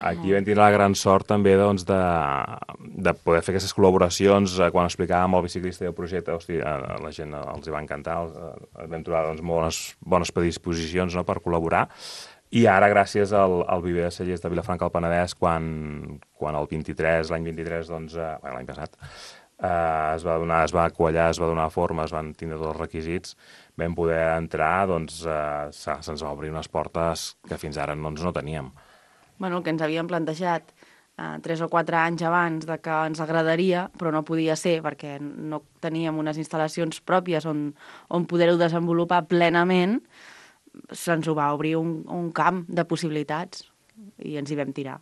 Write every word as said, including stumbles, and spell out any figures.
Aquí vam tindre la gran sort també doncs, de, de poder fer aquestes col·laboracions. eh, Quan explicàvem al biciclista i el projecte, hosti, a, a la gent els hi va encantar, els, eh, vam trobar doncs, bones, bones predisposicions, no?, per col·laborar. I ara, gràcies al, al Viver de Cellers de Vilafranca del Penedès, quan, quan el vint-i-tres, l'any vint-i-tres, doncs, eh, bueno, l'any passat, eh, es va donar, es va quallar, es va donar forma, es van tindre tots els requisits, vam poder entrar, doncs eh, se- se'ns va obrir unes portes que fins ara doncs, no teníem. Bueno, el que ens havíem plantejat eh, tres o quatre anys abans de que ens agradaria, però no podia ser perquè no teníem unes instal·lacions pròpies on, on poder-ho desenvolupar plenament, se'ns ho va obrir un, un camp de possibilitats i ens hi vam tirar.